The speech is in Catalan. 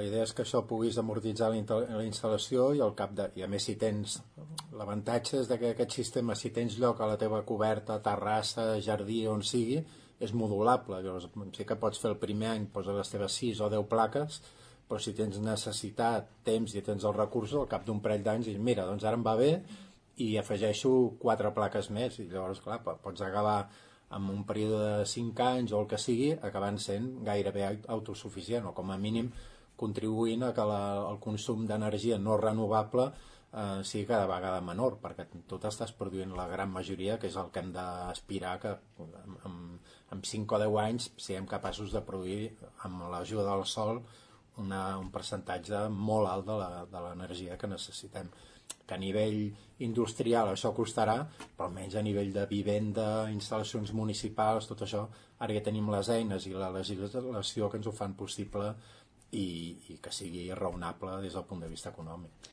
La idea és que això puguis amortitzar la instal·lació i al cap de... I a més, si tens... L'avantatge és que aquest sistema, si tens lloc a la teva coberta, terrassa, jardí, on sigui, és modulable. Llavors, sí que pots fer el primer any, posa les teves 6 o 10 plaques, però si tens necessitat, temps i tens els recursos, al cap d'un parell d'anys, dius, mira, doncs ara em va bé i afegeixo 4 plaques més. I llavors, clar, pots acabar amb un període de 5 anys o el que sigui, acabant sent gairebé autosuficient, o com a mínim contribuint a que el consum d'energia no renovable sigui cada vegada menor, perquè tu t'estàs produint la gran majoria, que és el que hem d'aspirar que en 5 o 10 anys siguem capaços de produir amb l'ajuda del sol un percentatge molt alt de l'energia que necessitem, que a nivell industrial això costarà, però almenys a nivell de vivenda, instal·lacions municipals, tot això, ara ja tenim les eines i la legislació que ens ho fan possible i que sigui raonable des del punt de vista econòmic.